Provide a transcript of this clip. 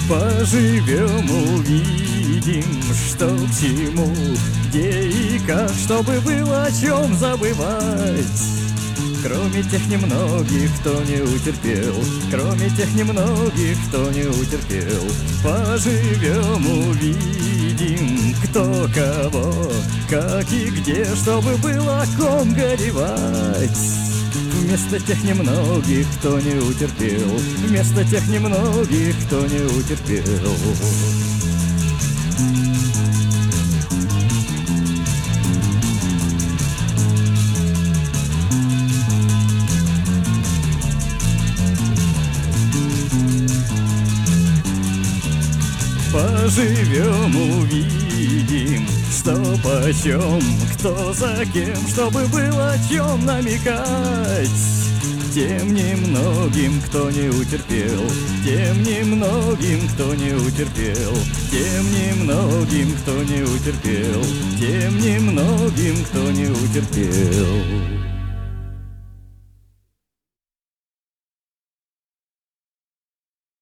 Поживем, увидим, что к чему, где и как, чтобы было о чем забывать. Кроме тех немногих, кто не утерпел, кроме тех немногих, кто не утерпел. Поживем, увидим, кто кого, как и где, чтобы было о ком горевать. Вместо тех немногих, кто не утерпел, вместо тех немногих, кто не утерпел. Поживем, увидим, что почем, кто за кем, чтобы было о чем намекать. Тем немногим, кто не утерпел, тем немногим, кто не утерпел, тем немногим, кто не утерпел, тем немногим, кто не утерпел.